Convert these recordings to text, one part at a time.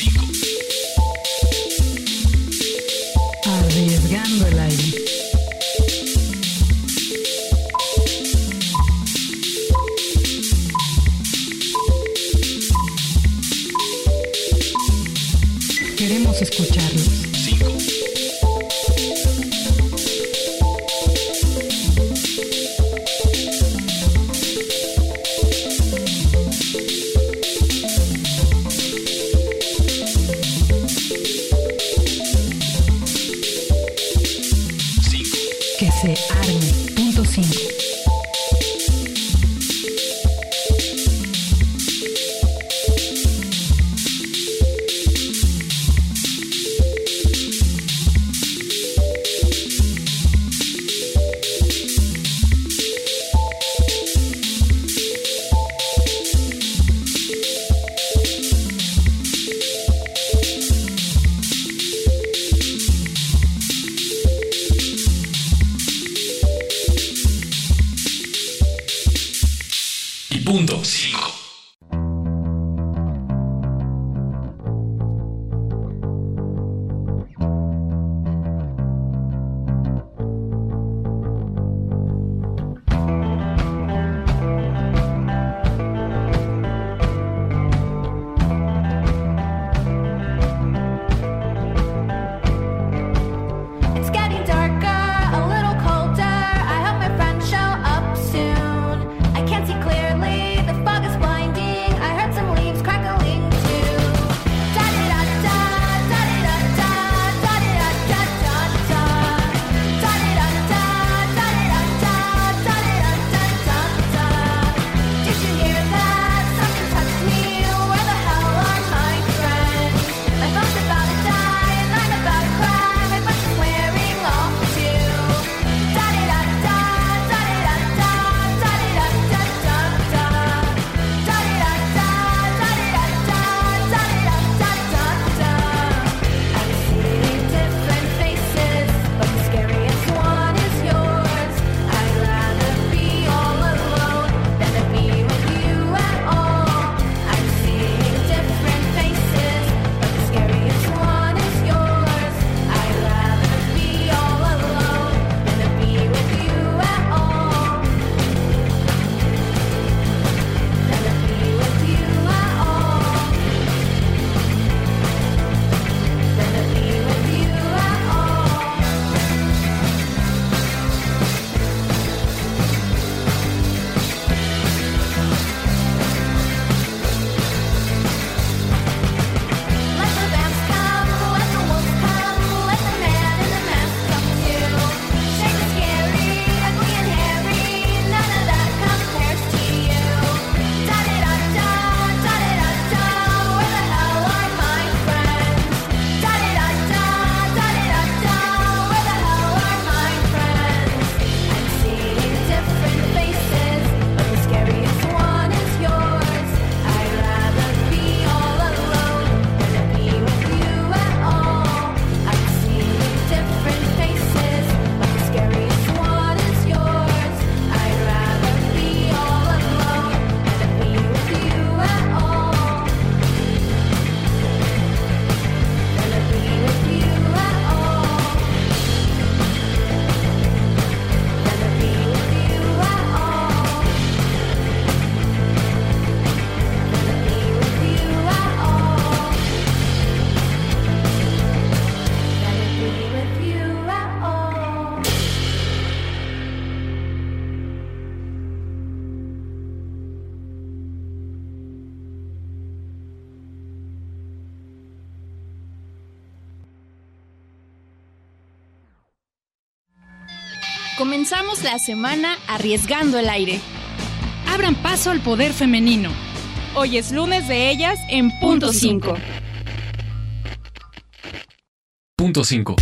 Arriesgando el aire. Queremos escucharlos. 5. Que se arme. Punto 5. Punto 5. Comenzamos la semana arriesgando el aire. Abran paso al poder femenino. Hoy es lunes de ellas en Punto 5. Punto 5.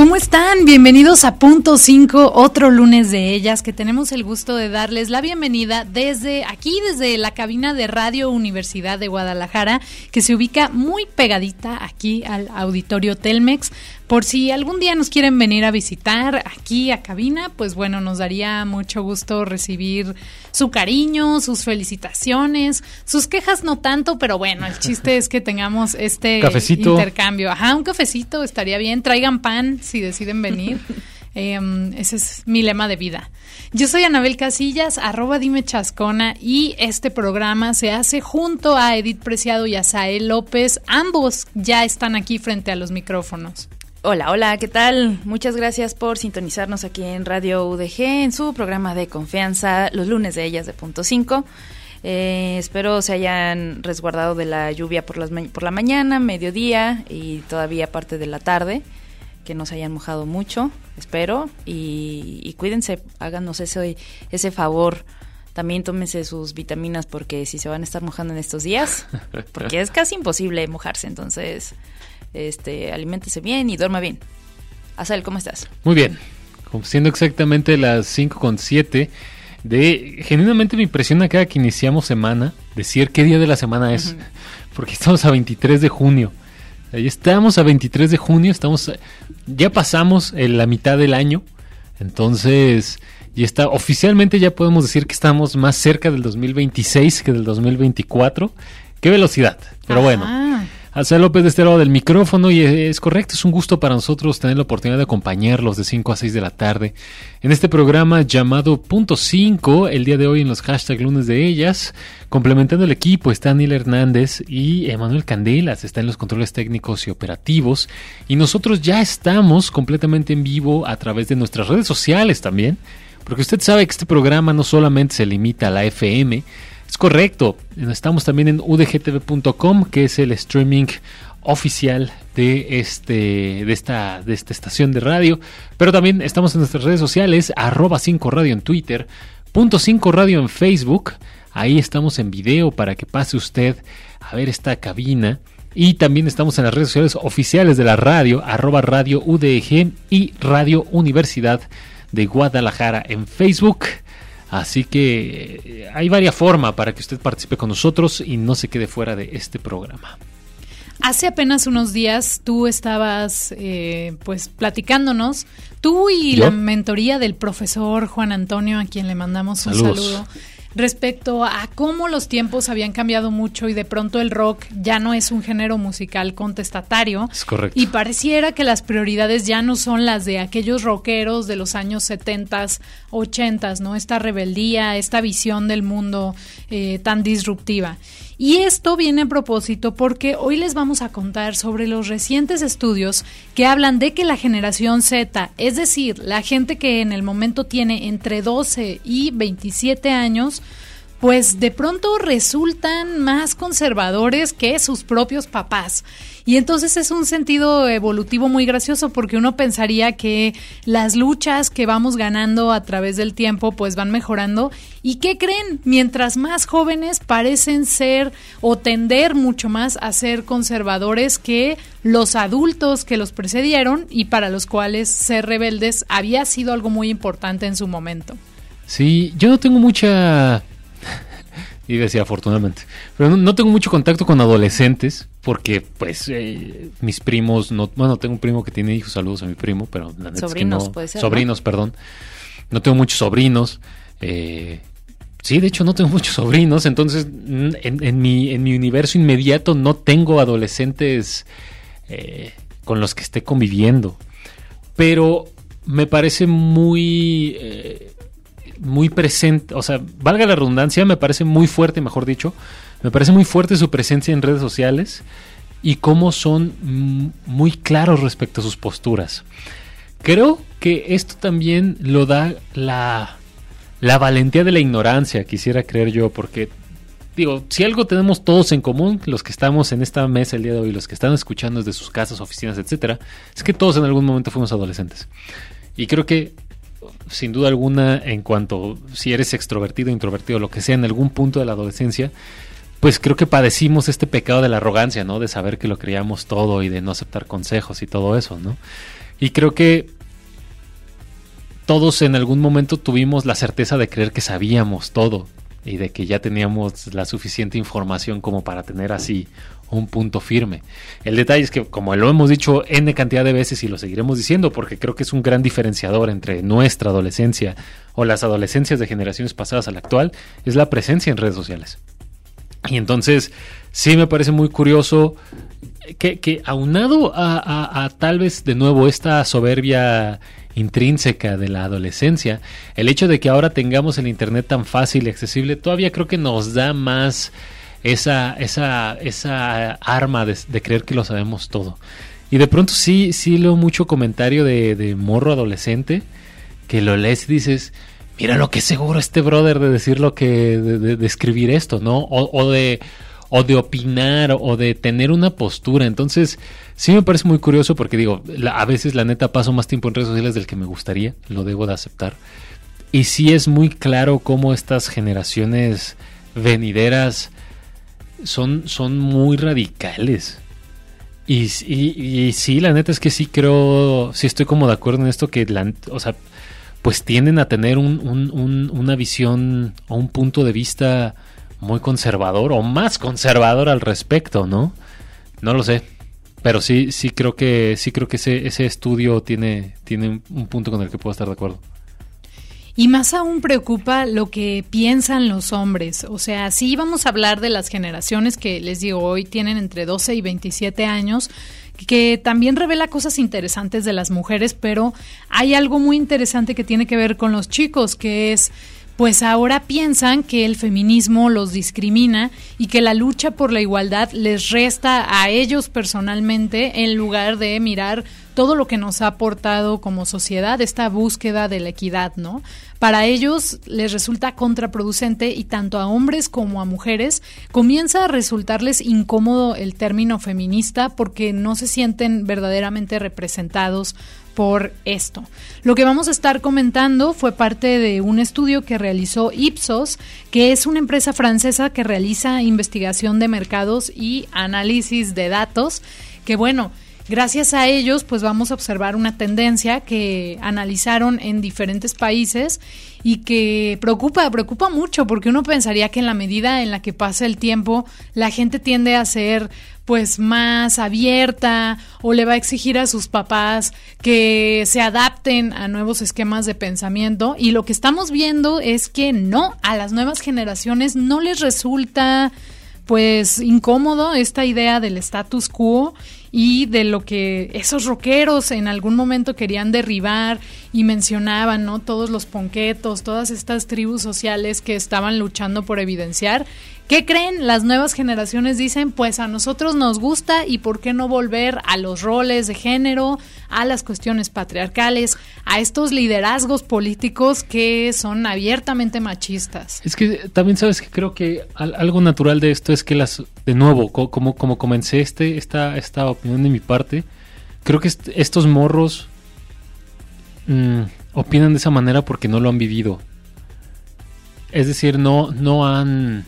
¿Cómo están? Bienvenidos a Punto 5, otro lunes de ellas, que tenemos el gusto de darles la bienvenida desde la cabina de Radio Universidad de Guadalajara, que se ubica muy pegadita aquí al Auditorio Telmex. Por si algún día nos quieren venir a visitar aquí a cabina, pues bueno, nos daría mucho gusto recibir su cariño, sus felicitaciones, sus quejas no tanto, pero bueno, el chiste es que tengamos este cafecito. Intercambio. Ajá, un cafecito estaría bien, traigan pan si deciden venir. Ese es mi lema de vida. Yo soy Anabel Casillas, @dimechascona, y este programa se hace junto a Edith Preciado y a Sael López. Ambos ya están aquí frente a los micrófonos. Hola, ¿qué tal? Muchas gracias por sintonizarnos aquí en Radio UDG, en su programa de confianza, los lunes de ellas de Punto 5. Espero se hayan resguardado de la lluvia por la mañana, mediodía y todavía parte de la tarde, que no se hayan mojado mucho, espero, y cuídense, háganos ese favor. También tómense sus vitaminas, porque si se van a estar mojando en estos días, porque es casi imposible mojarse, entonces aliméntese bien y duerma bien. Azael, ¿cómo estás? Muy bien, siendo exactamente las 5:07, genuinamente me impresiona cada que iniciamos semana decir qué día de la semana es, porque estamos a 23 de junio. Ya estamos a 23 de junio, ya pasamos la mitad del año, entonces oficialmente ya podemos decir que estamos más cerca del 2026 que del 2024. ¡Qué velocidad! Pero bueno, Azael López de este lado del micrófono, y es correcto, es un gusto para nosotros tener la oportunidad de acompañarlos de 5 a 6 de la tarde en este programa llamado Punto 5, el día de hoy en los hashtag lunes de ellas. Complementando el equipo está Neil Hernández y Emanuel Candelas, está en los controles técnicos y operativos, y nosotros ya estamos completamente en vivo a través de nuestras redes sociales también, porque usted sabe que este programa no solamente se limita a la FM. Es correcto, estamos también en udgtv.com, que es el streaming oficial de esta estación de radio, pero también estamos en nuestras redes sociales, @5radio en Twitter, .5 radio en Facebook. Ahí estamos en video para que pase usted a ver esta cabina, y también estamos en las redes sociales oficiales de la radio, @radio UDG y Radio Universidad de Guadalajara en Facebook. Así que hay varias formas para que usted participe con nosotros y no se quede fuera de este programa. Hace apenas unos días tú estabas pues platicándonos, tú y ¿Yo? La mentoría del profesor Juan Antonio, a quien le mandamos un saludo, respecto a cómo los tiempos habían cambiado mucho y de pronto el rock ya no es un género musical contestatario. Es correcto. Y pareciera que las prioridades ya no son las de aquellos rockeros de los años 70s, 80s, ¿no? Esta rebeldía, esta visión del mundo tan disruptiva. Y esto viene a propósito porque hoy les vamos a contar sobre los recientes estudios que hablan de que la generación Z, es decir, la gente que en el momento tiene entre 12 y 27 años, pues de pronto resultan más conservadores que sus propios papás. Y entonces es un sentido evolutivo muy gracioso, porque uno pensaría que las luchas que vamos ganando a través del tiempo pues van mejorando. ¿Y qué creen? Mientras más jóvenes parecen ser o tender mucho más a ser conservadores que los adultos que los precedieron, y para los cuales ser rebeldes había sido algo muy importante en su momento. Sí, yo no tengo mucha... Y decía afortunadamente, pero no tengo mucho contacto con adolescentes, porque pues mis primos, tengo un primo que tiene hijos, saludos a mi primo, pero la neta sobrinos, es que no, puede ser, sobrinos, ¿no? Perdón, no tengo muchos sobrinos, sí, de hecho no tengo muchos sobrinos, entonces en mi universo inmediato no tengo adolescentes con los que esté conviviendo, pero me parece muy presente, o sea, valga la redundancia, me parece muy fuerte, mejor dicho, me parece muy fuerte su presencia en redes sociales y cómo son muy claros respecto a sus posturas. Creo que esto también lo da la valentía de la ignorancia, quisiera creer yo, porque digo, si algo tenemos todos en común, los que estamos en esta mesa el día de hoy, los que están escuchando desde sus casas, oficinas, etcétera, es que todos en algún momento fuimos adolescentes. Y creo que sin duda alguna, en cuanto si eres extrovertido, introvertido, lo que sea, en algún punto de la adolescencia, pues creo que padecimos este pecado de la arrogancia, ¿no? De saber que lo creíamos todo y de no aceptar consejos y todo eso, ¿no? Y creo que todos en algún momento tuvimos la certeza de creer que sabíamos todo y de que ya teníamos la suficiente información como para tener así un punto firme. El detalle es que, como lo hemos dicho N cantidad de veces y lo seguiremos diciendo, porque creo que es un gran diferenciador entre nuestra adolescencia o las adolescencias de generaciones pasadas a la actual, es la presencia en redes sociales. Y entonces sí me parece muy curioso que aunado a tal vez de nuevo esta soberbia intrínseca de la adolescencia, el hecho de que ahora tengamos el internet tan fácil y accesible, todavía creo que nos da más esa arma de creer que lo sabemos todo. Y de pronto sí leo mucho comentario de morro adolescente que lo lees y dices, mira lo que es seguro este brother de decir lo que de escribir esto, ¿no? O de opinar o de tener una postura. Entonces sí me parece muy curioso porque digo, a veces la neta paso más tiempo en redes sociales del que me gustaría, lo debo de aceptar. Y sí es muy claro cómo estas generaciones venideras son muy radicales. Y sí, la neta es que sí creo, sí estoy como de acuerdo en esto que, o sea, pues tienden a tener una visión o un punto de vista muy conservador o más conservador al respecto, ¿no? No lo sé, pero sí creo que ese estudio tiene un punto con el que puedo estar de acuerdo. Y más aún preocupa lo que piensan los hombres. O sea, sí vamos a hablar de las generaciones que, les digo, hoy tienen entre 12 y 27 años, que también revela cosas interesantes de las mujeres, pero hay algo muy interesante que tiene que ver con los chicos, que es, pues ahora piensan que el feminismo los discrimina y que la lucha por la igualdad les resta a ellos personalmente, en lugar de mirar todo lo que nos ha aportado como sociedad esta búsqueda de la equidad, ¿no? Para ellos les resulta contraproducente y tanto a hombres como a mujeres comienza a resultarles incómodo el término feminista porque no se sienten verdaderamente representados por esto. Lo que vamos a estar comentando fue parte de un estudio que realizó Ipsos, que es una empresa francesa que realiza investigación de mercados y análisis de datos, que bueno, gracias a ellos pues vamos a observar una tendencia que analizaron en diferentes países y que preocupa mucho, porque uno pensaría que en la medida en la que pasa el tiempo la gente tiende a ser pues más abierta o le va a exigir a sus papás que se adapten a nuevos esquemas de pensamiento, y lo que estamos viendo es que no, a las nuevas generaciones no les resulta pues incómodo esta idea del status quo y de lo que esos rockeros en algún momento querían derribar y mencionaban, ¿no? Todos los ponquetos, todas estas tribus sociales que estaban luchando por evidenciar. ¿Qué creen? Las nuevas generaciones dicen, pues a nosotros nos gusta, y por qué no volver a los roles de género, a las cuestiones patriarcales, a estos liderazgos políticos que son abiertamente machistas. Es que también sabes que creo que algo natural de esto es que de nuevo, como comencé esta opinión de mi parte, creo que estos morros opinan de esa manera porque no lo han vivido. Es decir, no han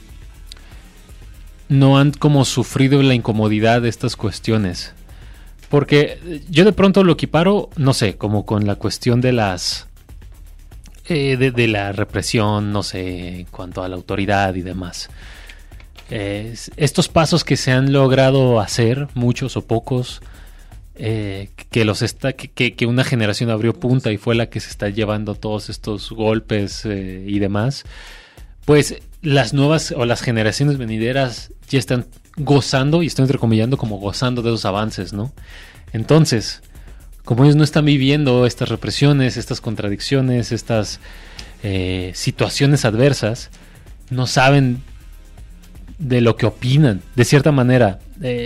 como sufrido la incomodidad de estas cuestiones. Porque yo de pronto lo equiparo, no sé, como con la cuestión de las de la represión, no sé, en cuanto a la autoridad y demás. Estos pasos que se han logrado hacer, muchos o pocos, que una generación abrió punta y fue la que se está llevando todos estos golpes y demás, pues las nuevas o las generaciones venideras ya están gozando, y estoy entrecomillando como gozando de esos avances, ¿no? Entonces, como ellos no están viviendo estas represiones, estas contradicciones, estas situaciones adversas, no saben de lo que opinan. De cierta manera,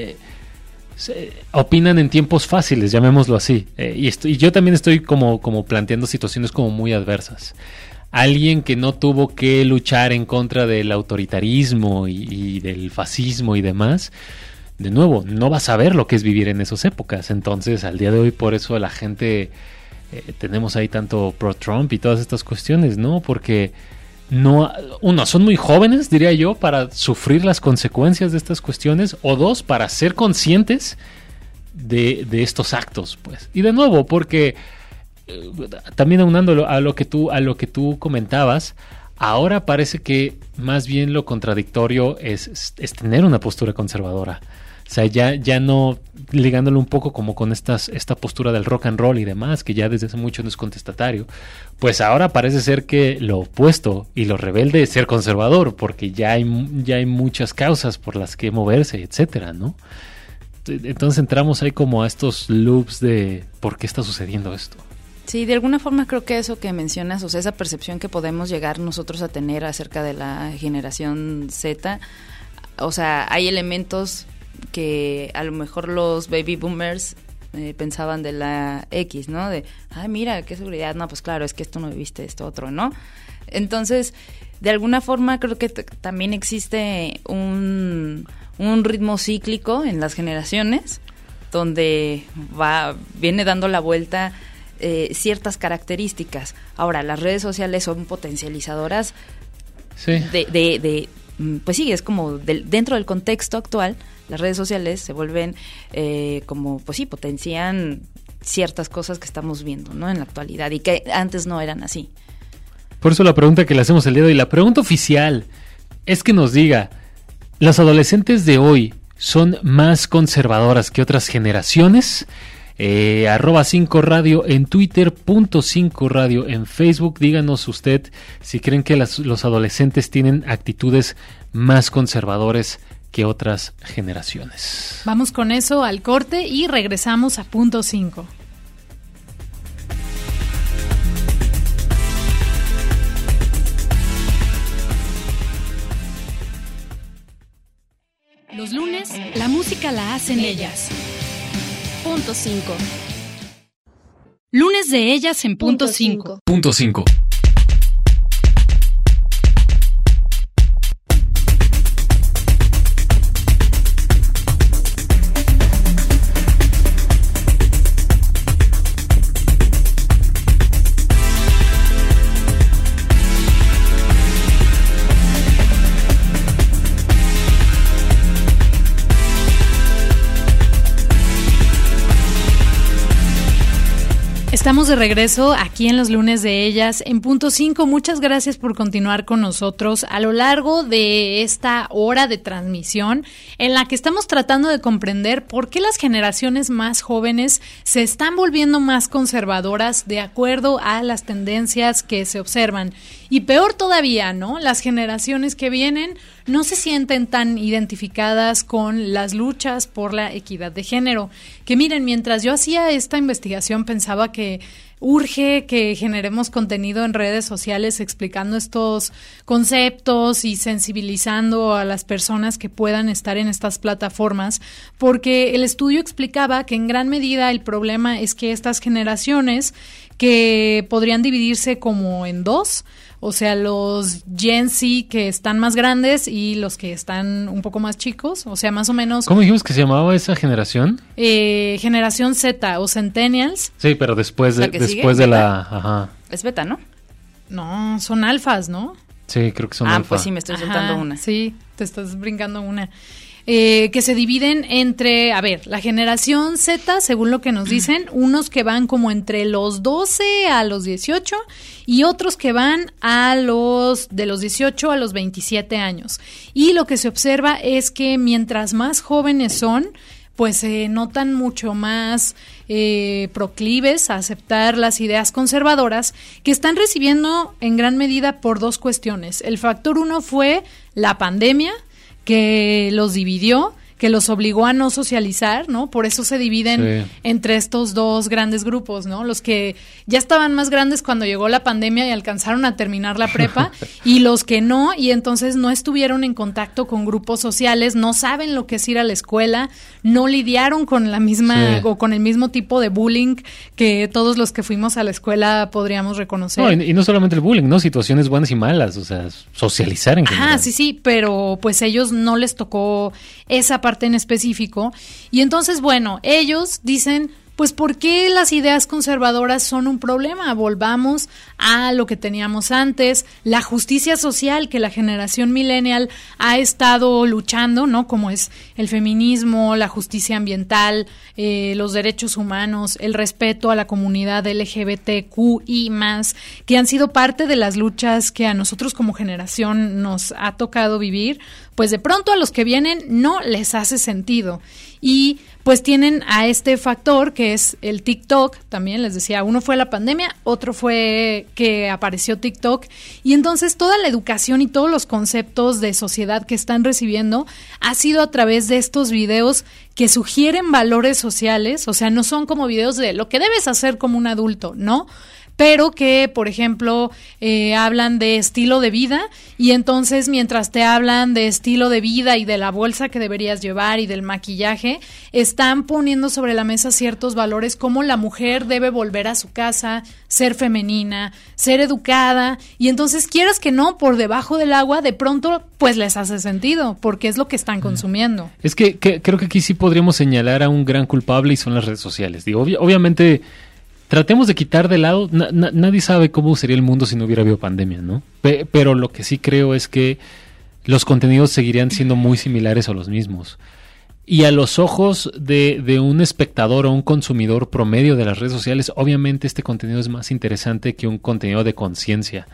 opinan en tiempos fáciles, llamémoslo así. Y yo también estoy como planteando situaciones como muy adversas. Alguien que no tuvo que luchar en contra del autoritarismo y del fascismo y demás, de nuevo, no va a saber lo que es vivir en esas épocas. Entonces, al día de hoy, por eso la gente, tenemos ahí tanto pro-Trump y todas estas cuestiones, ¿no? Porque son muy jóvenes, diría yo, para sufrir las consecuencias de estas cuestiones, o dos, para ser conscientes de estos actos, pues. Y de nuevo, porque también aunándolo a lo que tú comentabas, ahora parece que más bien lo contradictorio es tener una postura conservadora. O sea, ya no ligándolo un poco como con esta postura del rock and roll y demás, que ya desde hace mucho no es contestatario, pues ahora parece ser que lo opuesto y lo rebelde es ser conservador, porque ya hay muchas causas por las que moverse, etcétera, ¿no? Entonces entramos ahí como a estos loops de ¿por qué está sucediendo esto? Sí, de alguna forma creo que eso que mencionas, o sea, esa percepción que podemos llegar nosotros a tener acerca de la generación Z, o sea, hay elementos que a lo mejor los baby boomers pensaban de la X, ¿no? De, ay, mira, qué seguridad, no, pues claro, es que esto no viviste, esto otro, ¿no? Entonces, de alguna forma creo que también existe un ritmo cíclico en las generaciones, donde viene dando la vuelta ciertas características. Ahora, las redes sociales son potencializadoras pues sí, es como dentro del contexto actual, las redes sociales se vuelven como, pues sí, potencian ciertas cosas que estamos viendo, ¿no? En la actualidad y que antes no eran así. Por eso la pregunta que le hacemos el día de hoy, la pregunta oficial, es que nos diga, ¿las adolescentes de hoy son más conservadoras que otras generaciones? @5 radio en Twitter, .5 radio en Facebook. Díganos usted si creen que los adolescentes tienen actitudes más conservadores que otras generaciones. Vamos con eso al corte y regresamos a .5. Los lunes, la música la hacen ellas. .5. Lunes de ellas en .5. .5. Estamos de regreso aquí en los lunes de ellas en .5. Muchas gracias por continuar con nosotros a lo largo de esta hora de transmisión en la que estamos tratando de comprender por qué las generaciones más jóvenes se están volviendo más conservadoras de acuerdo a las tendencias que se observan. Y peor todavía, ¿no? Las generaciones que vienen no se sienten tan identificadas con las luchas por la equidad de género. Que miren, mientras yo hacía esta investigación pensaba que urge que generemos contenido en redes sociales explicando estos conceptos y sensibilizando a las personas que puedan estar en estas plataformas, porque el estudio explicaba que en gran medida el problema es que estas generaciones, que podrían dividirse como en dos, o sea, los Gen Z que están más grandes y los que están un poco más chicos, o sea, más o menos... ¿Cómo dijimos que se llamaba esa generación? Generación Z o Centennials. Sí, pero después de la... Ajá. Es beta, ¿no? No, son alfas, ¿no? Sí, creo que son alfa. Pues sí, me estoy soltando una. Sí, te estás brincando una. Que se dividen entre, la generación Z, según lo que nos dicen, unos que van como entre los 12 a los 18 y otros que van de los 18 a los 27 años. Y lo que se observa es que mientras más jóvenes son, pues se notan mucho más proclives a aceptar las ideas conservadoras que están recibiendo en gran medida por dos cuestiones. El factor uno fue la pandemia, que los dividió, que los obligó a no socializar, ¿no? Por eso se dividen entre estos dos grandes grupos, ¿no? Los que ya estaban más grandes cuando llegó la pandemia y alcanzaron a terminar la prepa y los que no, y entonces no estuvieron en contacto con grupos sociales, no saben lo que es ir a la escuela, no lidiaron con la misma o con el mismo tipo de bullying que todos los que fuimos a la escuela podríamos reconocer. No, y no solamente el bullying, ¿no? Situaciones buenas y malas, o sea, socializar en general. Sí, pero pues ellos no les tocó esa parte en específico. Y entonces, bueno, ellos dicen, pues ¿por qué las ideas conservadoras son un problema? Volvamos a lo que teníamos antes, la justicia social que la generación millennial ha estado luchando, ¿no? Como es el feminismo, la justicia ambiental, los derechos humanos, el respeto a la comunidad LGBTQI+, que han sido parte de las luchas que a nosotros como generación nos ha tocado vivir, pues de pronto a los que vienen no les hace sentido. Y pues tienen a este factor que es el TikTok, también les decía, uno fue la pandemia, otro fue que apareció TikTok, y entonces toda la educación y todos los conceptos de sociedad que están recibiendo ha sido a través de estos videos que sugieren valores sociales, o sea, no son como videos de lo que debes hacer como un adulto, ¿no? Pero que, por ejemplo, hablan de estilo de vida, y entonces mientras te hablan de estilo de vida y de la bolsa que deberías llevar y del maquillaje, están poniendo sobre la mesa ciertos valores como la mujer debe volver a su casa, ser femenina, ser educada, y entonces quieras que no, por debajo del agua, de pronto pues les hace sentido, porque es lo que están consumiendo. Es que creo que aquí sí podríamos señalar a un gran culpable y son las redes sociales. Digo, obviamente... Tratemos de quitar de lado, nadie sabe cómo sería el mundo si no hubiera habido pandemia, ¿no? Pero lo que sí creo es que los contenidos seguirían siendo muy similares a los mismos. Y a los ojos de un espectador o un consumidor promedio de las redes sociales, obviamente este contenido es más interesante que un contenido de conciencia.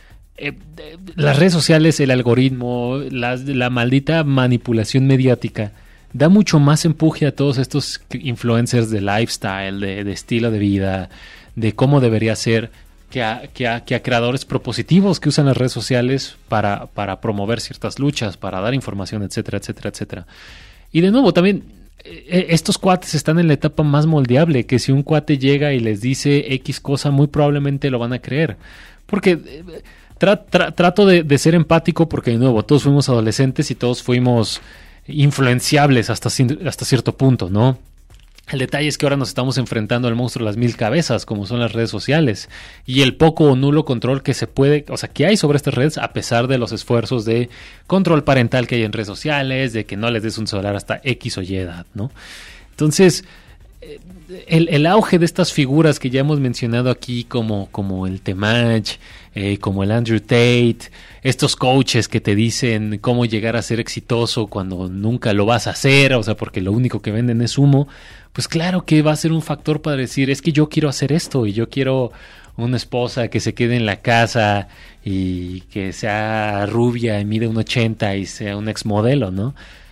Las redes sociales, el algoritmo, la maldita manipulación mediática da mucho más empuje a todos estos influencers de lifestyle, de estilo de vida, de cómo debería ser, que a creadores propositivos que usan las redes sociales para promover ciertas luchas, para dar información, etcétera, etcétera, etcétera. Y de nuevo, también estos cuates están en la etapa más moldeable, que si un cuate llega y les dice X cosa, muy probablemente lo van a creer. Porque trato de ser empático, porque de nuevo, todos fuimos adolescentes y todos fuimos influenciables hasta cierto punto, ¿no? El detalle es que ahora nos estamos enfrentando al monstruo de las 1000 cabezas, como son las redes sociales, y el poco o nulo control que se puede, o sea, que hay sobre estas redes, a pesar de los esfuerzos de control parental que hay en redes sociales, de que no les des un celular hasta X o Y edad, ¿no? Entonces, el auge de estas figuras que ya hemos mencionado aquí, como el Temach, como el Andrew Tate, estos coaches que te dicen cómo llegar a ser exitoso cuando nunca lo vas a hacer, o sea, porque lo único que venden es humo, pues claro que va a ser un factor para decir, es que yo quiero hacer esto y yo quiero una esposa que se quede en la casa y que sea rubia y mide 1.80 y sea un exmodelo, ¿no?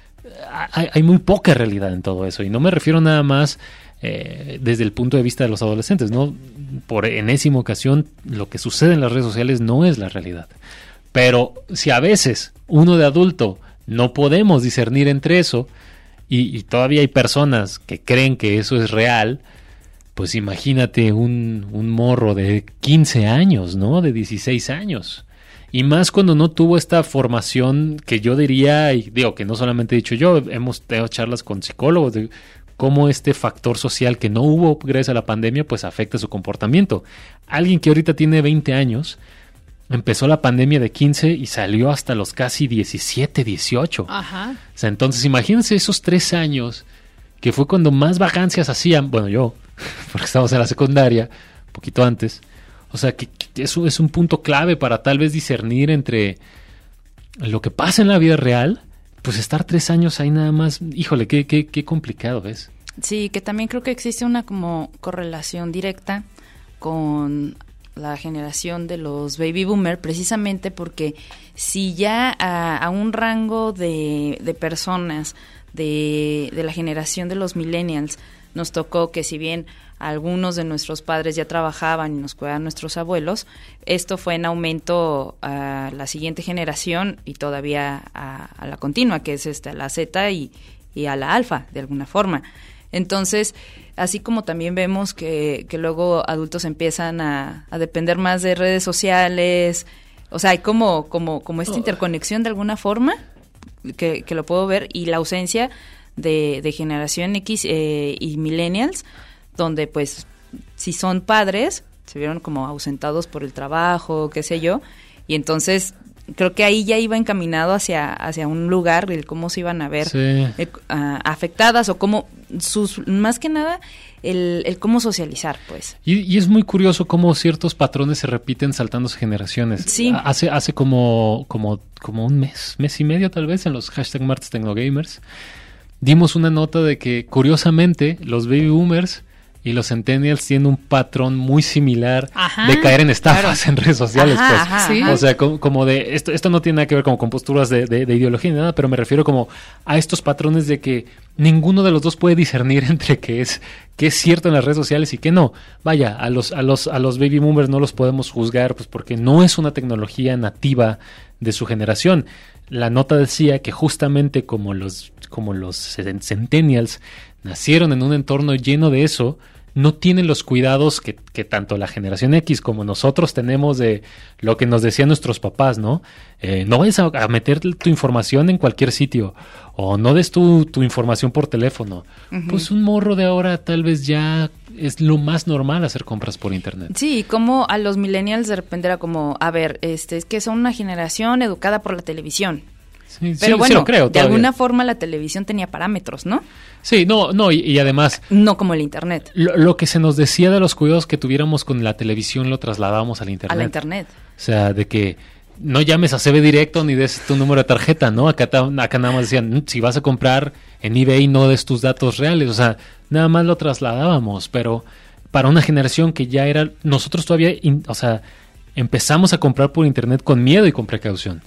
Hay muy poca realidad en todo eso, y no me refiero nada más desde el punto de vista de los adolescentes, ¿no? Por enésima ocasión, lo que sucede en las redes sociales no es la realidad. Pero si a veces uno de adulto no podemos discernir entre eso, y todavía hay personas que creen que eso es real, pues imagínate un morro de 15 años, ¿no? De 16 años. Y más cuando no tuvo esta formación que yo diría, y digo que no solamente he dicho yo, hemos tenido charlas con psicólogos de cómo este factor social que no hubo gracias a la pandemia pues afecta su comportamiento. Alguien que ahorita tiene 20 años, empezó la pandemia de 15 y salió hasta los casi 17, 18. Ajá. O sea, entonces imagínense esos 3 años que fue cuando más vacancias hacían, bueno, yo, porque estábamos en la secundaria, un poquito antes. O sea, que eso es un punto clave para tal vez discernir entre lo que pasa en la vida real, pues estar 3 años ahí nada más, híjole, qué complicado es. Sí, que también creo que existe una como correlación directa con la generación de los baby boomer, precisamente porque si ya a un rango de personas de la generación de los millennials nos tocó que, si bien algunos de nuestros padres ya trabajaban y nos cuidaban nuestros abuelos, esto fue en aumento a la siguiente generación y todavía a la continua, que es a la Z y a la alfa, de alguna forma. Entonces, así como también vemos que luego adultos empiezan a depender más de redes sociales, o sea, hay como esta interconexión de alguna forma, que lo puedo ver, y la ausencia de generación X y millennials, donde pues si son padres, se vieron como ausentados por el trabajo, qué sé yo, y entonces creo que ahí ya iba encaminado hacia un lugar, el cómo se iban a ver afectadas, o cómo, más que nada, el cómo socializar, pues. Y es muy curioso cómo ciertos patrones se repiten saltándose generaciones. Sí. Hace como un mes y medio tal vez, en los #MartesTecnoGamers, dimos una nota de que, curiosamente, los baby boomers y los centennials tienen un patrón muy similar de caer en estafas en redes sociales. ¿Sí? O sea, como de, esto no tiene nada que ver como con posturas de ideología ni nada, pero me refiero como a estos patrones de que ninguno de los dos puede discernir entre qué es cierto en las redes sociales y qué no. Vaya, a los baby boomers no los podemos juzgar, pues porque no es una tecnología nativa de su generación. La nota decía que justamente como los centennials nacieron en un entorno lleno de eso, no tienen los cuidados que tanto la generación X como nosotros tenemos de lo que nos decían nuestros papás, ¿no? No vayas a meter tu información en cualquier sitio, o no des tu información por teléfono. Uh-huh. Pues un morro de ahora tal vez ya es lo más normal hacer compras por internet. Sí, como a los millennials de repente era como, a ver, es que son una generación educada por la televisión. Sí, pero bueno, sí lo creo, de alguna forma la televisión tenía parámetros, ¿no? Sí, y además... No como el internet. Lo que se nos decía de los cuidados que tuviéramos con la televisión lo trasladábamos al internet. A la internet. O sea, de que no llames a CB Directo ni des tu número de tarjeta, ¿no? Acá nada más decían, si vas a comprar en eBay no des tus datos reales. O sea, nada más lo trasladábamos, pero para una generación que ya era... Nosotros todavía, empezamos a comprar por internet con miedo y con precaución.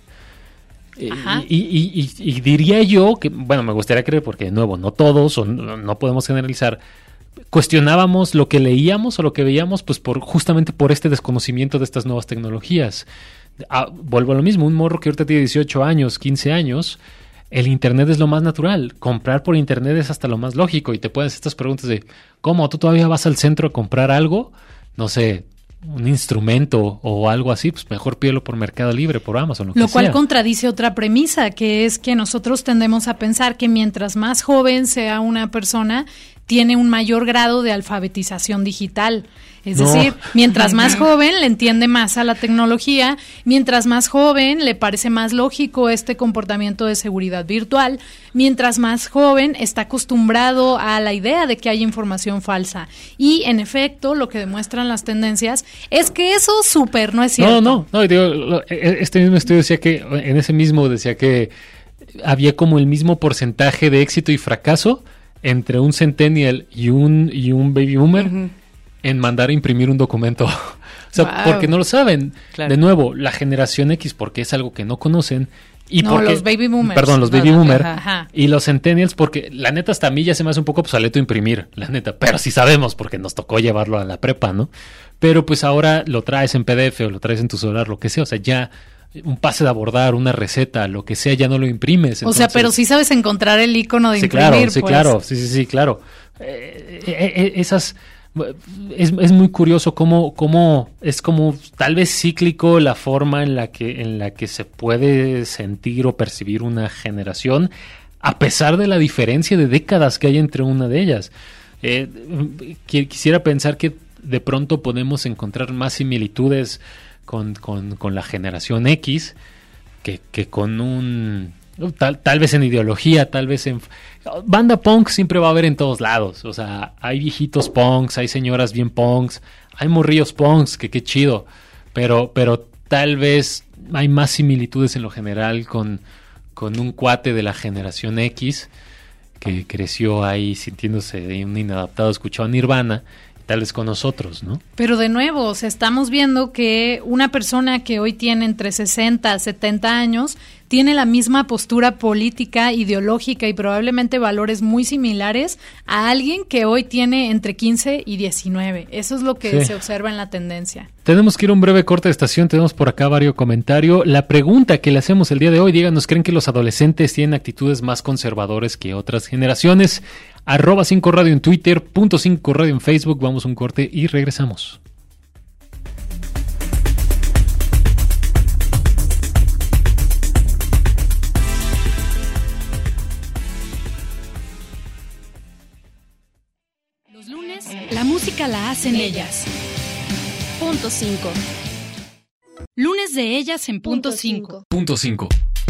Y diría yo que, bueno, me gustaría creer, porque de nuevo, no todos, o no podemos generalizar, cuestionábamos lo que leíamos o lo que veíamos, pues justamente por este desconocimiento de estas nuevas tecnologías. Vuelvo a lo mismo, un morro que ahorita tiene 18 años, 15 años, el internet es lo más natural, comprar por internet es hasta lo más lógico, y te puedes hacer estas preguntas de, ¿cómo? ¿Tú todavía vas al centro a comprar algo? No sé, un instrumento o algo así, pues mejor pídelo por Mercado Libre, por Amazon, lo cual sea. Contradice otra premisa, que es que nosotros tendemos a pensar que mientras más joven sea una persona, tiene un mayor grado de alfabetización digital. Es decir, mientras más joven le entiende más a la tecnología, mientras más joven le parece más lógico este comportamiento de seguridad virtual, mientras más joven está acostumbrado a la idea de que hay información falsa. Y en efecto, lo que demuestran las tendencias es que eso súper no es cierto. No, digo, este mismo estudio decía que había como el mismo porcentaje de éxito y fracaso entre un centennial y un baby boomer. Uh-huh. En mandar a imprimir un documento. O sea, wow. Porque no lo saben. Claro. De nuevo, la generación X, porque es algo que no conocen. Y los baby boomers. Perdón, los baby boomers. Y los centennials, porque la neta hasta a mí ya se me hace un poco obsoleto imprimir, la neta. Pero sí sabemos, porque nos tocó llevarlo a la prepa, ¿no? Pero pues ahora lo traes en PDF o lo traes en tu celular, lo que sea. O sea, ya un pase de abordar, una receta, lo que sea, ya no lo imprimes. Entonces, o sea, pero sí sabes encontrar el icono de imprimir, claro, sí, claro. Esas... Es muy curioso cómo es como tal vez cíclico la forma en la que se puede sentir o percibir una generación, a pesar de la diferencia de décadas que hay entre una de ellas. Quisiera pensar que de pronto podemos encontrar más similitudes con la generación X que con un... Tal vez en ideología, tal vez en... Banda punk siempre va a haber en todos lados. O sea, hay viejitos punks, hay señoras bien punks, hay morrillos punks, que qué chido. Pero tal vez hay más similitudes en lo general con un cuate de la generación X que creció ahí sintiéndose un inadaptado, escuchó a Nirvana, tal vez con nosotros, ¿no? Pero de nuevo, o sea, estamos viendo que una persona que hoy tiene entre 60 a 70 años tiene la misma postura política, ideológica y probablemente valores muy similares a alguien que hoy tiene entre 15 y 19. Eso es lo que se observa en la tendencia. Tenemos que ir a un breve corte de estación, tenemos por acá varios comentarios. La pregunta que le hacemos el día de hoy, díganos, ¿creen que los adolescentes tienen actitudes más conservadores que otras generaciones? @5radio en Twitter, .5radio en Facebook. Vamos a un corte y regresamos. Los lunes, la música la hacen ellas. .5. Lunes de ellas en punto 5. Punto 5.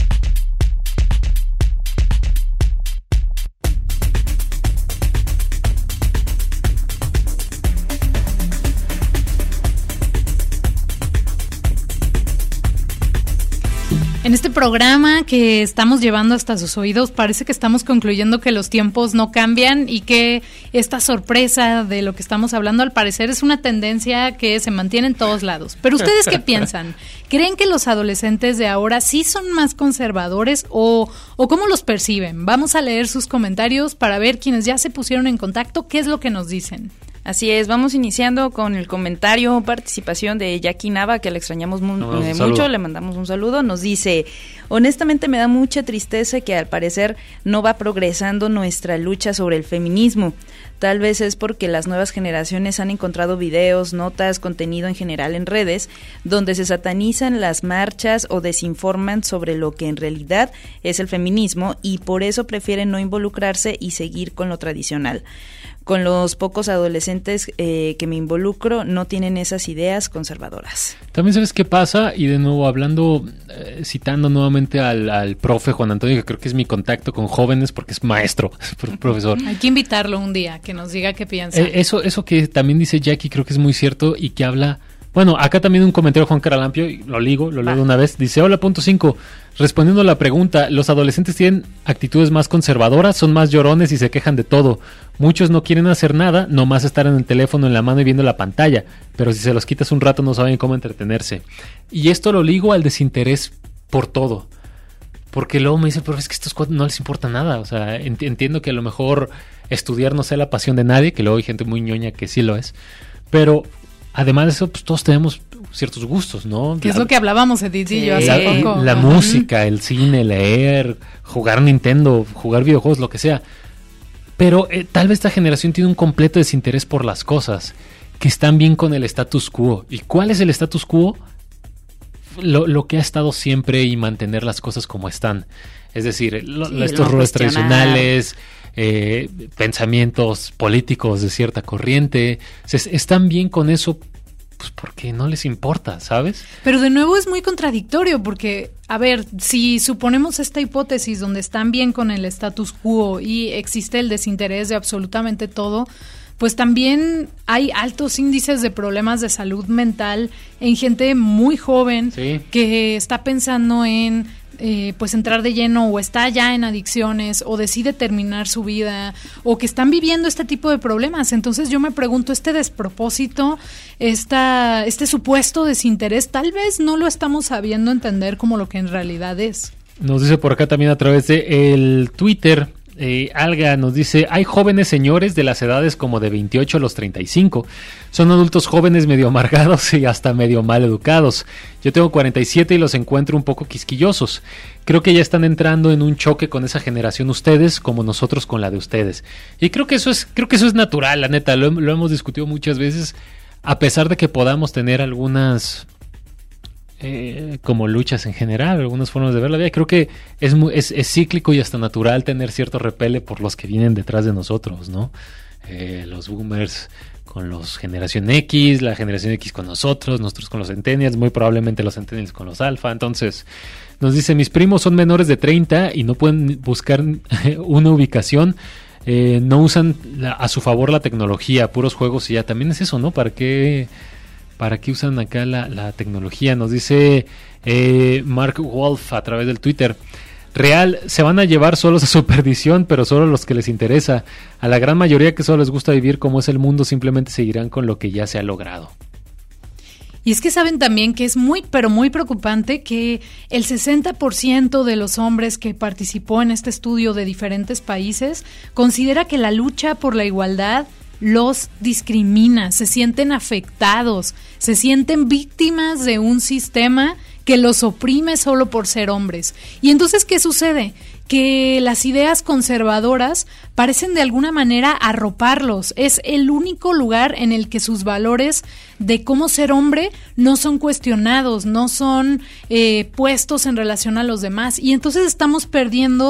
En este programa que estamos llevando hasta sus oídos, parece que estamos concluyendo que los tiempos no cambian y que esta sorpresa de lo que estamos hablando, al parecer, es una tendencia que se mantiene en todos lados. Pero ¿ustedes qué piensan? ¿Creen que los adolescentes de ahora sí son más conservadores o cómo los perciben? Vamos a leer sus comentarios para ver quienes ya se pusieron en contacto, qué es lo que nos dicen. Así es, vamos iniciando con el comentario, participación de Jackie Nava, que le extrañamos mucho, le mandamos un saludo. Nos dice: honestamente me da mucha tristeza que al parecer no va progresando nuestra lucha sobre el feminismo. Tal vez es porque las nuevas generaciones han encontrado videos, notas, contenido en general en redes, donde se satanizan las marchas o desinforman sobre lo que en realidad es el feminismo, y por eso prefieren no involucrarse y seguir con lo tradicional. Con los pocos adolescentes que me involucro, no tienen esas ideas conservadoras. También sabes qué pasa, y de nuevo hablando, citando nuevamente al profe Juan Antonio, que creo que es mi contacto con jóvenes porque es maestro, profesor. Hay que invitarlo un día, que nos diga qué piensa. Eso que también dice Jackie creo que es muy cierto y que habla... Bueno, acá también un comentario de Juan Caralampio, y lo leo de una vez. Dice: hola, punto 5. Respondiendo a la pregunta, los adolescentes tienen actitudes más conservadoras, son más llorones y se quejan de todo. Muchos no quieren hacer nada, nomás estar en el teléfono en la mano y viendo la pantalla. Pero si se los quitas un rato no saben cómo entretenerse. Y esto lo ligo al desinterés por todo. Porque luego me dicen, pero es que a estos cuatro no les importa nada. O sea, entiendo que a lo mejor estudiar no sea la pasión de nadie, que luego hay gente muy ñoña que sí lo es. Pero... además de eso, pues todos tenemos ciertos gustos, ¿no? Que es lo que hablábamos Edith y yo hace poco. La música, el cine, leer, jugar Nintendo, jugar videojuegos, lo que sea. Pero tal vez esta generación tiene un completo desinterés por las cosas que están bien con el status quo. ¿Y cuál es el status quo? Lo que ha estado siempre y mantener las cosas como están. Es decir, estos roles tradicionales... pensamientos políticos de cierta corriente, están bien con eso, pues porque no les importa, ¿sabes? Pero de nuevo es muy contradictorio porque, a ver, si suponemos esta hipótesis donde están bien con el status quo y existe el desinterés de absolutamente todo, pues también hay altos índices de problemas de salud mental en gente muy joven, sí, que está pensando en pues entrar de lleno o está ya en adicciones o decide terminar su vida o que están viviendo este tipo de problemas. Entonces yo me pregunto, este despropósito, este supuesto desinterés, tal vez no lo estamos sabiendo entender como lo que en realidad es. Nos dice por acá también a través de el Twitter, Alga nos dice: hay jóvenes señores de las edades como de 28 a los 35. Son adultos jóvenes medio amargados y hasta medio mal educados. Yo tengo 47 y los encuentro un poco quisquillosos. Creo que ya están entrando en un choque con esa generación ustedes, como nosotros con la de ustedes. Y creo que eso es natural, la neta. Lo hemos discutido muchas veces, a pesar de que podamos tener algunas... como luchas en general, algunas formas de ver la vida. Creo que es cíclico y hasta natural tener cierto repele por los que vienen detrás de nosotros, ¿no? Los boomers con los generación X, la generación X con nosotros con los centennials, muy probablemente los centennials con los alfa. Entonces nos dice: mis primos son menores de 30 y no pueden buscar una ubicación, no usan a su favor la tecnología, puros juegos y ya. También es eso, ¿no? ¿Para qué usan acá la tecnología? Nos dice Mark Wolf a través del Twitter: real, se van a llevar solos a su perdición, pero solo los que les interesa. A la gran mayoría que solo les gusta vivir como es el mundo, simplemente seguirán con lo que ya se ha logrado. Y es que saben también que es muy, pero muy preocupante que el 60% de los hombres que participó en este estudio de diferentes países considera que la lucha por la igualdad los discrimina, se sienten afectados, se sienten víctimas de un sistema que los oprime solo por ser hombres. Y entonces, ¿qué sucede? Que las ideas conservadoras parecen de alguna manera arroparlos. Es el único lugar en el que sus valores de cómo ser hombre no son cuestionados, no son puestos en relación a los demás. Y entonces estamos perdiendo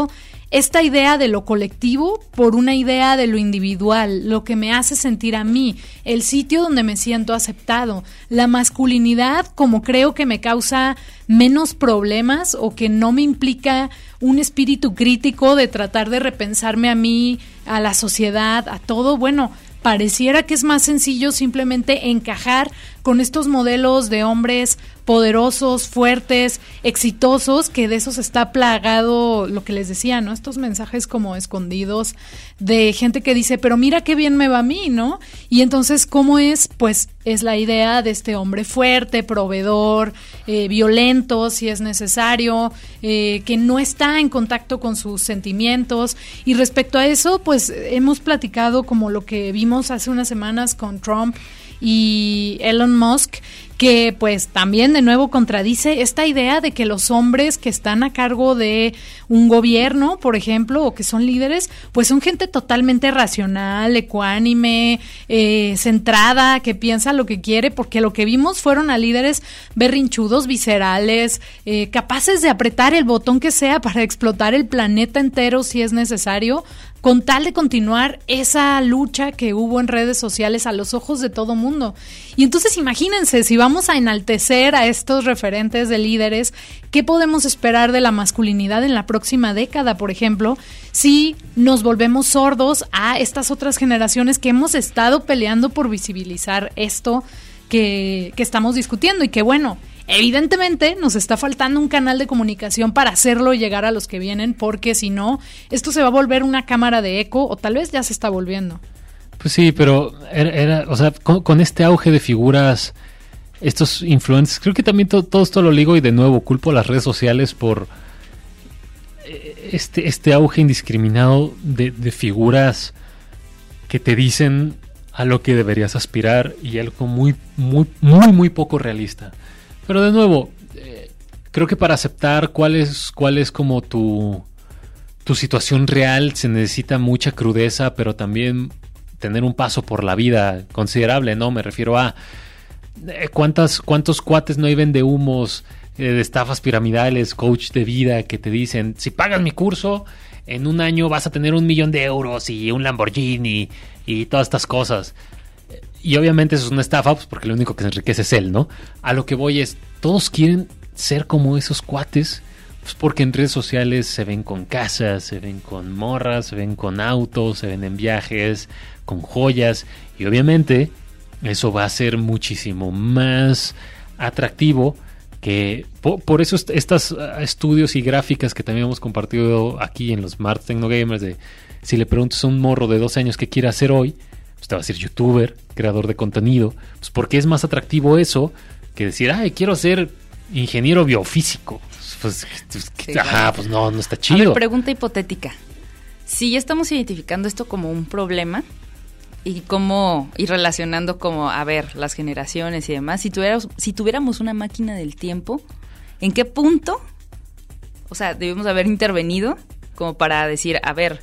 esta idea de lo colectivo por una idea de lo individual, lo que me hace sentir a mí, el sitio donde me siento aceptado, la masculinidad como creo que me causa menos problemas o que no me implica un espíritu crítico de tratar de repensarme a mí, a la sociedad, a todo. Bueno, pareciera que es más sencillo simplemente encajar con estos modelos de hombres poderosos, fuertes, exitosos, que de esos está plagado lo que les decía, ¿no? Estos mensajes como escondidos de gente que dice, pero mira qué bien me va a mí, ¿no? Y entonces, ¿cómo es? Pues es la idea de este hombre fuerte, proveedor, violento si es necesario, que no está en contacto con sus sentimientos. Y respecto a eso, pues hemos platicado como lo que vimos hace unas semanas con Trump y Elon Musk, que pues también de nuevo contradice esta idea de que los hombres que están a cargo de un gobierno, por ejemplo, o que son líderes, pues son gente totalmente racional, ecuánime, centrada, que piensa lo que quiere, porque lo que vimos fueron a líderes berrinchudos, viscerales, capaces de apretar el botón que sea para explotar el planeta entero si es necesario, con tal de continuar esa lucha que hubo en redes sociales a los ojos de todo mundo. Y entonces imagínense, si vamos a enaltecer a estos referentes de líderes, ¿qué podemos esperar de la masculinidad en la próxima década, por ejemplo, si nos volvemos sordos a estas otras generaciones que hemos estado peleando por visibilizar esto que estamos discutiendo? Y que bueno, evidentemente nos está faltando un canal de comunicación para hacerlo llegar a los que vienen, porque si no, esto se va a volver una cámara de eco, o tal vez ya se está volviendo. Pues sí, pero o sea, con este auge de figuras, estos influencers, creo que también todo esto lo ligo, y de nuevo culpo a las redes sociales por este auge indiscriminado de figuras que te dicen a lo que deberías aspirar, y algo muy poco realista. Pero de nuevo, creo que para aceptar cuál es como tu situación real se necesita mucha crudeza, pero también tener un paso por la vida considerable, ¿no? Me refiero a cuántos cuates no hay vendehumos, de estafas piramidales, coach de vida, que te dicen, si pagas mi curso, en un año vas a tener 1 millón de euros y un Lamborghini y todas estas cosas. Y obviamente eso es una estafa, pues porque lo único que se enriquece es él, ¿no? A lo que voy es, todos quieren ser como esos cuates, pues porque en redes sociales se ven con casas, se ven con morras, se ven con autos, se ven en viajes, con joyas, y obviamente eso va a ser muchísimo más atractivo que por eso estos estudios y gráficas que también hemos compartido aquí en los Smart Techno Gamers, de si le preguntas a un morro de 12 años qué quiere hacer hoy, pues te va a decir youtuber, creador de contenido, pues porque es más atractivo eso que decir, ay, quiero ser ingeniero biofísico. Pues, sí, ajá, pues no está chido. A ver, pregunta hipotética. Si ya estamos identificando esto como un problema y relacionando como, a ver, las generaciones y demás, si tuviéramos una máquina del tiempo, ¿en qué punto, o sea, debemos haber intervenido como para decir, a ver,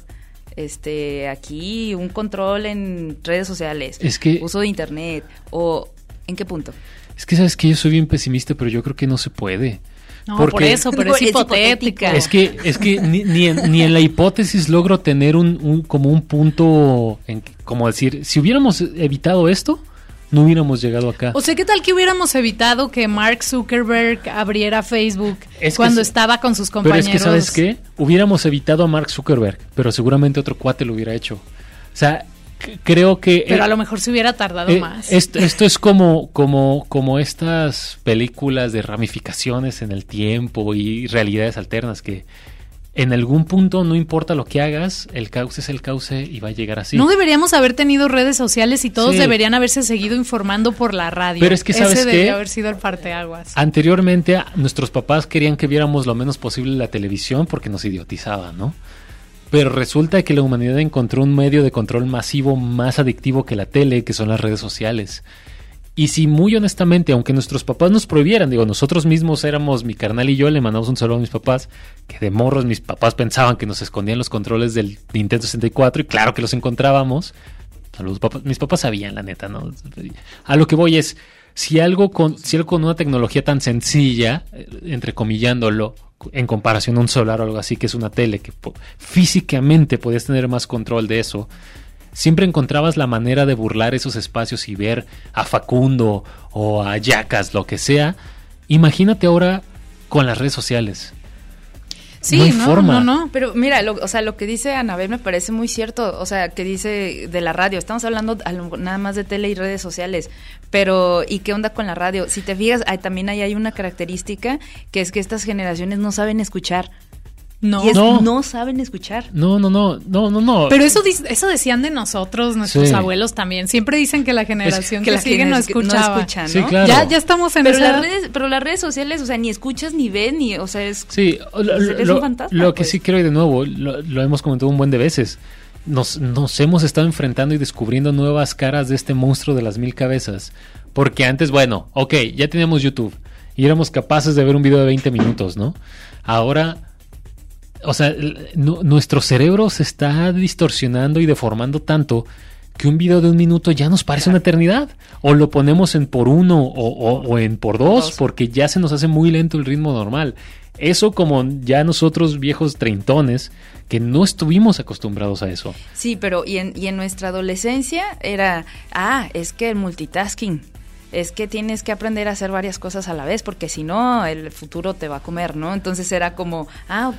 aquí un control en redes sociales, uso de internet, o ¿en qué punto? Es que sabes que yo soy bien pesimista, pero yo creo que no se puede. No, por eso, pero es hipotética. Es que ni en la hipótesis logro tener como un punto, como decir, si hubiéramos evitado esto, no hubiéramos llegado acá. O sea, ¿qué tal que hubiéramos evitado que Mark Zuckerberg abriera Facebook cuando estaba con sus compañeros? Pero es que, ¿sabes qué? Hubiéramos evitado a Mark Zuckerberg, pero seguramente otro cuate lo hubiera hecho. O sea, creo que... Pero a lo mejor se hubiera tardado más. Esto es como estas películas de ramificaciones en el tiempo y realidades alternas, que en algún punto, no importa lo que hagas, el cauce es el cauce y va a llegar así. No deberíamos haber tenido redes sociales y todos deberían haberse seguido informando por la radio. Pero es que, ¿sabes qué? Ese debería haber sido el parteaguas. Anteriormente, nuestros papás querían que viéramos lo menos posible la televisión porque nos idiotizaban, ¿no? Pero resulta que la humanidad encontró un medio de control masivo más adictivo que la tele, que son las redes sociales. Y si muy honestamente, aunque nuestros papás nos prohibieran, nosotros mismos éramos, mi carnal y yo, le mandamos un saludo a mis papás, que de morros mis papás pensaban que nos escondían los controles del Nintendo 64, y claro que los encontrábamos. Saludos, papás. Mis papás sabían, la neta, ¿no? A lo que voy es, si algo con una tecnología tan sencilla, entrecomillándolo, en comparación a un celular o algo así, que es una tele, que físicamente podías tener más control de eso, siempre encontrabas la manera de burlar esos espacios y ver a Facundo o a Jackass, lo que sea. Imagínate ahora con las redes sociales. Sí, no hay forma. No. Pero mira, lo que dice Anabel me parece muy cierto. O sea, que dice de la radio. Estamos hablando nada más de tele y redes sociales. Pero, ¿y qué onda con la radio? Si te fijas, también hay una característica que es que estas generaciones no saben escuchar. No saben escuchar. No. Pero eso decían de nosotros, nuestros abuelos también. Siempre dicen que la generación que sigue no escuchaba. No escucha, ¿no? Sí, claro. Ya estamos en pero esa... pero las redes sociales, o sea, ni escuchas ni ves, ni, o sea, es un fantasma. Lo que sí quiero, y de nuevo, lo hemos comentado un buen de veces, nos hemos estado enfrentando y descubriendo nuevas caras de este monstruo de las 1000 cabezas. Porque antes, bueno, ya teníamos YouTube y éramos capaces de ver un video de 20 minutos, ¿no? Ahora... O sea, nuestro cerebro se está distorsionando y deformando tanto que un video de 1 minuto ya nos parece una eternidad. O lo ponemos en por 1 o en por 2 porque ya se nos hace muy lento el ritmo normal. Eso como ya nosotros viejos treintones que no estuvimos acostumbrados a eso. Sí, pero y en nuestra adolescencia era, es que el multitasking. Es que tienes que aprender a hacer varias cosas a la vez, porque si no, el futuro te va a comer, ¿no? Entonces era como,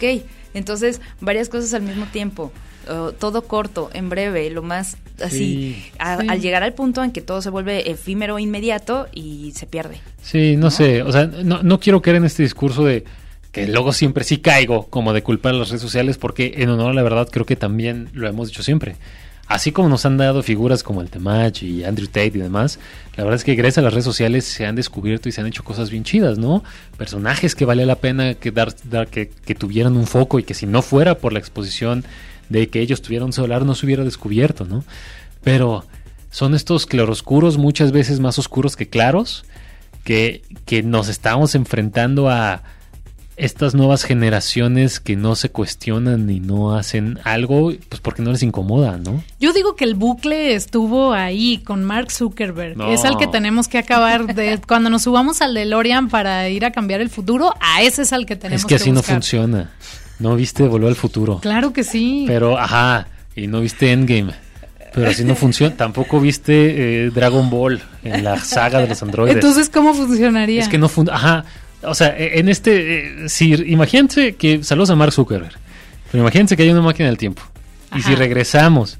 entonces varias cosas al mismo tiempo, todo corto, en breve, lo más así, al llegar al punto en que todo se vuelve efímero, inmediato y se pierde. Sí, no sé, o sea, no quiero caer en este discurso de que luego siempre sí caigo como de culpar a las redes sociales, porque en honor a la verdad creo que también lo hemos dicho siempre. Así como nos han dado figuras como el Temach y Andrew Tate y demás, la verdad es que gracias a las redes sociales se han descubierto y se han hecho cosas bien chidas, ¿no? Personajes que vale la pena que tuvieran un foco y que si no fuera por la exposición de que ellos tuvieran un celular no se hubiera descubierto, ¿no? Pero son estos claroscuros muchas veces más oscuros que claros que nos estamos enfrentando a estas nuevas generaciones que no se cuestionan y no hacen algo, pues porque no les incomoda, ¿no? Yo digo que el bucle estuvo ahí con Mark Zuckerberg. No. Es al que tenemos que acabar de cuando nos subamos al DeLorean para ir a cambiar el futuro, a ese es al que tenemos que buscar. Es que así no funciona. ¿No viste Volver al Futuro? Claro que sí. Pero, y no viste Endgame. Pero así no funciona. Tampoco viste Dragon Ball en la saga de los androides. Entonces, ¿cómo funcionaría? Es que no funciona. O sea, en imagínense que, saludos a Mark Zuckerberg, pero imagínense que hay una máquina del tiempo. Y si regresamos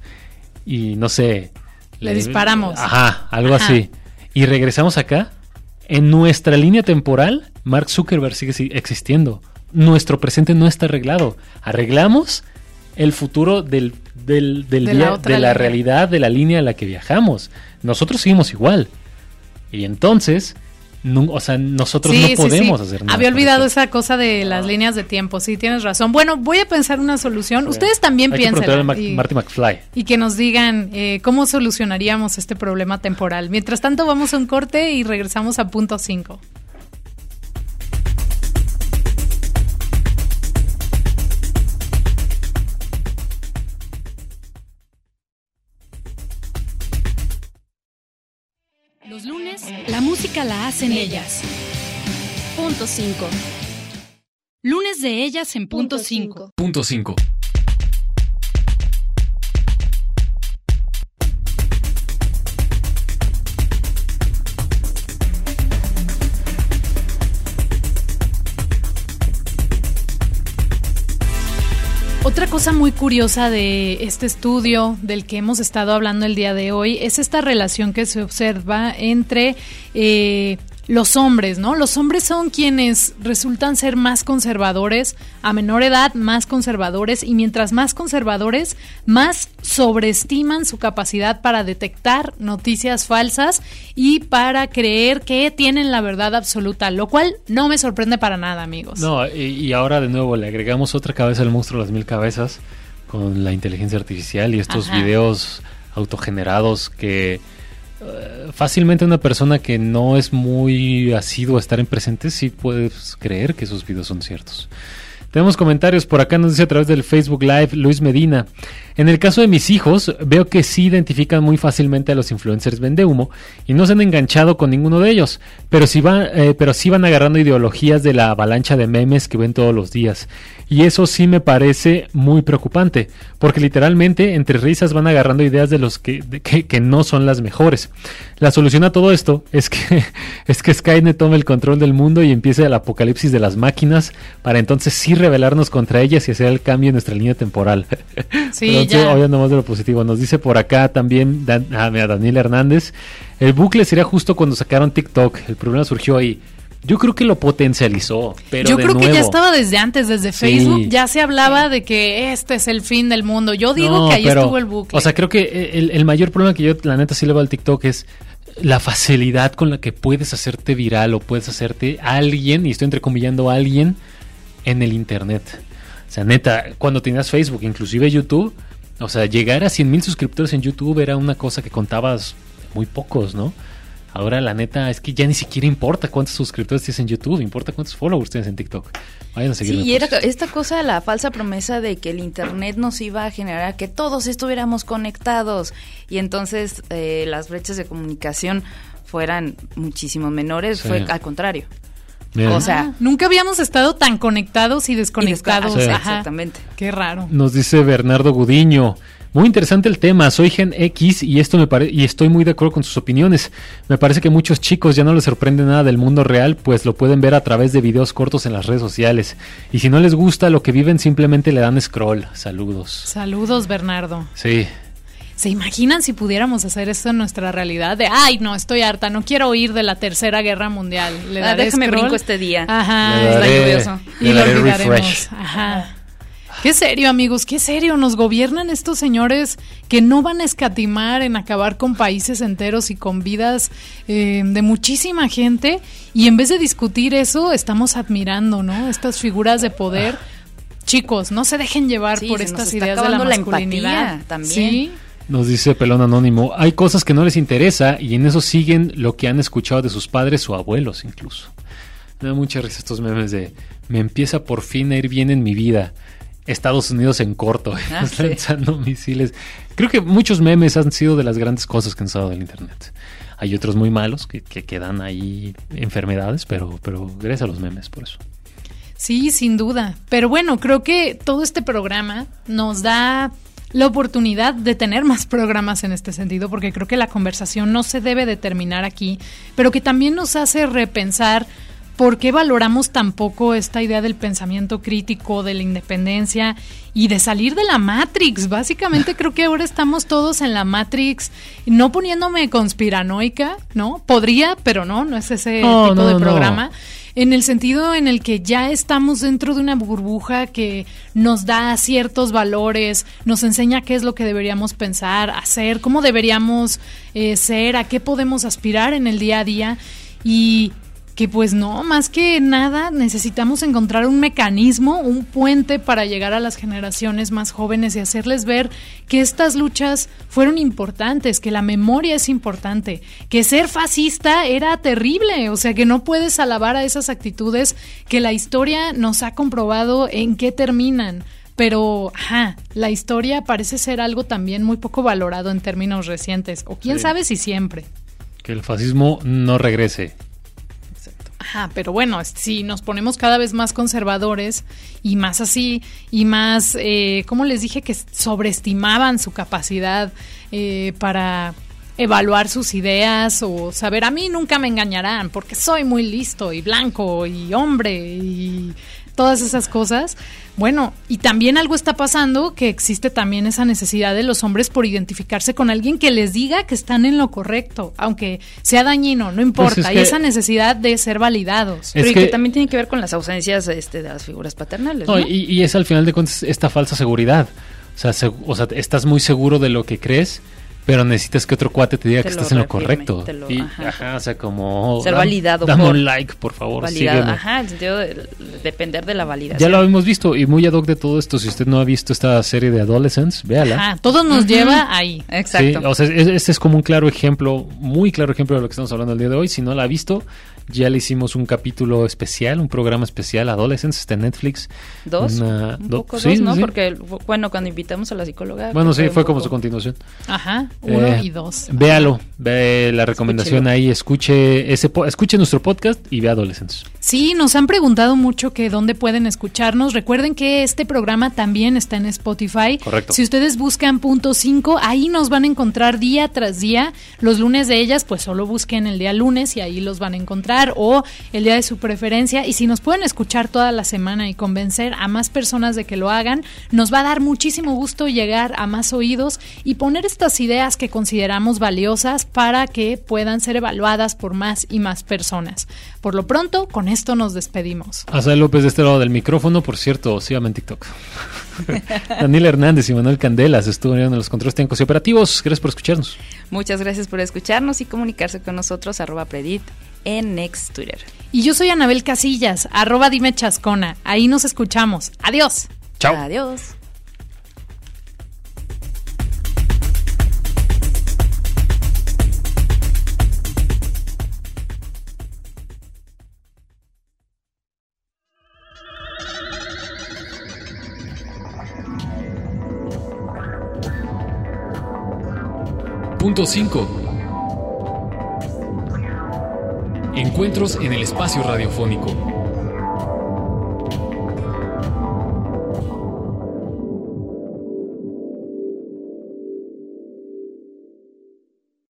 y no sé, le disparamos. Algo así. Y regresamos acá, en nuestra línea temporal, Mark Zuckerberg sigue existiendo. Nuestro presente no está arreglado. Arreglamos el futuro de la realidad de la línea a la que viajamos. Nosotros seguimos igual. Y entonces... nosotros no podemos hacer nada. Había olvidado esa cosa de las líneas de tiempo. Sí, tienes razón. Bueno, voy a pensar una solución. Ustedes también piensen. Marty McFly. Y que nos digan cómo solucionaríamos este problema temporal. Mientras tanto, vamos a un corte y regresamos a punto 5. Los lunes, la música la hacen ellas. Punto 5. Lunes de ellas en punto 5. Punto 5. Otra cosa muy curiosa de este estudio del que hemos estado hablando el día de hoy es esta relación que se observa entre los hombres, ¿no? Los hombres son quienes resultan ser más conservadores, a menor edad más conservadores, y mientras más conservadores, más sobreestiman su capacidad para detectar noticias falsas y para creer que tienen la verdad absoluta, lo cual no me sorprende para nada, amigos. No, y ahora de nuevo le agregamos otra cabeza al monstruo de las 1000 cabezas con la inteligencia artificial y estos videos autogenerados que fácilmente una persona que no es muy asiduo a estar en presente sí puedes creer que esos videos son ciertos. Tenemos comentarios por acá, nos dice a través del Facebook Live Luis Medina. En el caso de mis hijos, veo que sí identifican muy fácilmente a los influencers vendehumo y no se han enganchado con ninguno de ellos, pero sí van agarrando ideologías de la avalancha de memes que ven todos los días. Y eso sí me parece muy preocupante, porque literalmente entre risas van agarrando ideas de los que no son las mejores. La solución a todo esto es que Skynet tome el control del mundo y empiece el apocalipsis de las máquinas para entonces sí rebelarnos contra ellas y hacer el cambio en nuestra línea temporal. Sí, ya. Hoy andamos de lo positivo. Nos dice por acá también Daniel Hernández, el bucle sería justo cuando sacaron TikTok. El problema surgió ahí. Yo creo que lo potencializó, pero yo creo nuevo. Que ya estaba desde antes, desde Facebook, ya se hablaba de que este es el fin del mundo. Yo digo que ahí estuvo el bucle. O sea, creo que el mayor problema que yo, la neta, sí le veo al TikTok es la facilidad con la que puedes hacerte viral o puedes hacerte alguien, y estoy entrecomillando a alguien, en el internet. O sea, neta, cuando tenías Facebook, inclusive YouTube, o sea, llegar a 100,000 suscriptores en YouTube era una cosa que contabas muy pocos, ¿no? Ahora la neta es que ya ni siquiera importa cuántos suscriptores tienes en YouTube, importa cuántos followers tienes en TikTok. Vayan a seguirme. Sí, y era esta cosa, la falsa promesa de que el internet nos iba a generar que todos estuviéramos conectados y entonces las brechas de comunicación fueran muchísimo menores, sí. Fue al contrario. Bien. O sea, nunca habíamos estado tan conectados y desconectados. Sí. Exactamente. Qué raro. Nos dice Bernardo Gudiño. Muy interesante el tema, soy Gen X y estoy muy de acuerdo con sus opiniones. Me parece que muchos chicos ya no les sorprende nada del mundo real, pues lo pueden ver a través de videos cortos en las redes sociales. Y si no les gusta lo que viven, simplemente le dan scroll. Saludos. Saludos, Bernardo. Sí. ¿Se imaginan si pudiéramos hacer esto en nuestra realidad? De, ay, no, estoy harta, no quiero oír de la Tercera Guerra Mundial. Déjame brinco este día. Ajá, está lluvioso. Y lo olvidaremos. Ajá. Qué serio, amigos, qué serio. Nos gobiernan estos señores que no van a escatimar en acabar con países enteros y con vidas de muchísima gente. Y en vez de discutir eso, estamos admirando, ¿no? Estas figuras de poder. Chicos, no se dejen llevar por estas ideas de la masculinidad. La empatía también. Sí. Nos dice Pelón Anónimo, hay cosas que no les interesa y en eso siguen lo que han escuchado de sus padres o abuelos incluso. Me da mucha risa estos memes de, me empieza por fin a ir bien en mi vida. Estados Unidos en corto, sí. Lanzando misiles. Creo que muchos memes han sido de las grandes cosas que han usado del internet. Hay otros muy malos que quedan ahí enfermedades, pero gracias a los memes por eso. Sí, sin duda. Pero bueno, creo que todo este programa nos da la oportunidad de tener más programas en este sentido, porque creo que la conversación no se debe de terminar aquí, pero que también nos hace repensar por qué valoramos tan poco esta idea del pensamiento crítico, de la independencia y de salir de la Matrix. Básicamente creo que ahora estamos todos en la Matrix, no poniéndome conspiranoica, ¿no? Podría, pero no es ese tipo de programa. En el sentido en el que ya estamos dentro de una burbuja que nos da ciertos valores, nos enseña qué es lo que deberíamos pensar, hacer, cómo deberíamos ser, a qué podemos aspirar en el día a día, y que pues no, más que nada necesitamos encontrar un mecanismo, un puente para llegar a las generaciones más jóvenes y hacerles ver que estas luchas fueron importantes, que la memoria es importante, que ser fascista era terrible, o sea que no puedes alabar a esas actitudes que la historia nos ha comprobado en qué terminan. Pero, la historia parece ser algo también muy poco valorado en términos recientes, o quién sabe si siempre. Que el fascismo no regrese. Pero bueno, si nos ponemos cada vez más conservadores y más así, y más, como les dije, que sobreestimaban su capacidad para evaluar sus ideas o saber, a mí nunca me engañarán porque soy muy listo y blanco y hombre y todas esas cosas. Bueno, y también algo está pasando, que existe también esa necesidad de los hombres por identificarse con alguien que les diga que están en lo correcto, aunque sea dañino, no importa. Pues hay esa necesidad de ser validados. Pero que también tiene que ver con las ausencias de las figuras paternales, ¿no? Y es al final de cuentas esta falsa seguridad. O sea, estás muy seguro de lo que crees, Pero necesitas que otro cuate te diga que estás en lo reafirme, correcto. O sea, como... ser validado. Dame un like, por favor, validado. sígueme. Ajá, el sentido de depender de la validación. Ya lo habíamos visto, y muy ad hoc de todo esto, si usted no ha visto esta serie de Adolescence, véala. Ajá, todo nos lleva ahí. Exacto. Sí, o sea, este es como un claro ejemplo, muy claro ejemplo de lo que estamos hablando el día de hoy. Si no la ha visto, ya le hicimos un capítulo especial, un programa especial, Adolescence, está en Netflix. ¿no? Porque, bueno, cuando invitamos a la psicóloga... Bueno, sí, fue como su continuación. Ajá, 1 y 2. Véalo, ve la recomendación ahí, escuche nuestro podcast y ve Adolescence. Sí, nos han preguntado mucho que dónde pueden escucharnos. Recuerden que este programa también está en Spotify. Correcto. Si ustedes buscan .5, ahí nos van a encontrar día tras día. Los lunes de ellas, pues solo busquen el día lunes y ahí los van a encontrar, o el día de su preferencia. Y si nos pueden escuchar toda la semana y convencer a más personas de que lo hagan, nos va a dar muchísimo gusto llegar a más oídos y poner estas ideas que consideramos valiosas para que puedan ser evaluadas por más y más personas. Por lo pronto, con esto nos despedimos. Azael López de este lado del micrófono, por cierto, síganme en TikTok. Daniel Hernández y Manuel Candelas estuvieron en los controles técnicos y operativos. Gracias por escucharnos. Muchas gracias por escucharnos y comunicarse con nosotros, @Predit en Next Twitter. Y yo soy Anabel Casillas, @Dime Chascona. Ahí nos escuchamos. Adiós. Chao. Adiós. Punto 5. Encuentros en el espacio radiofónico.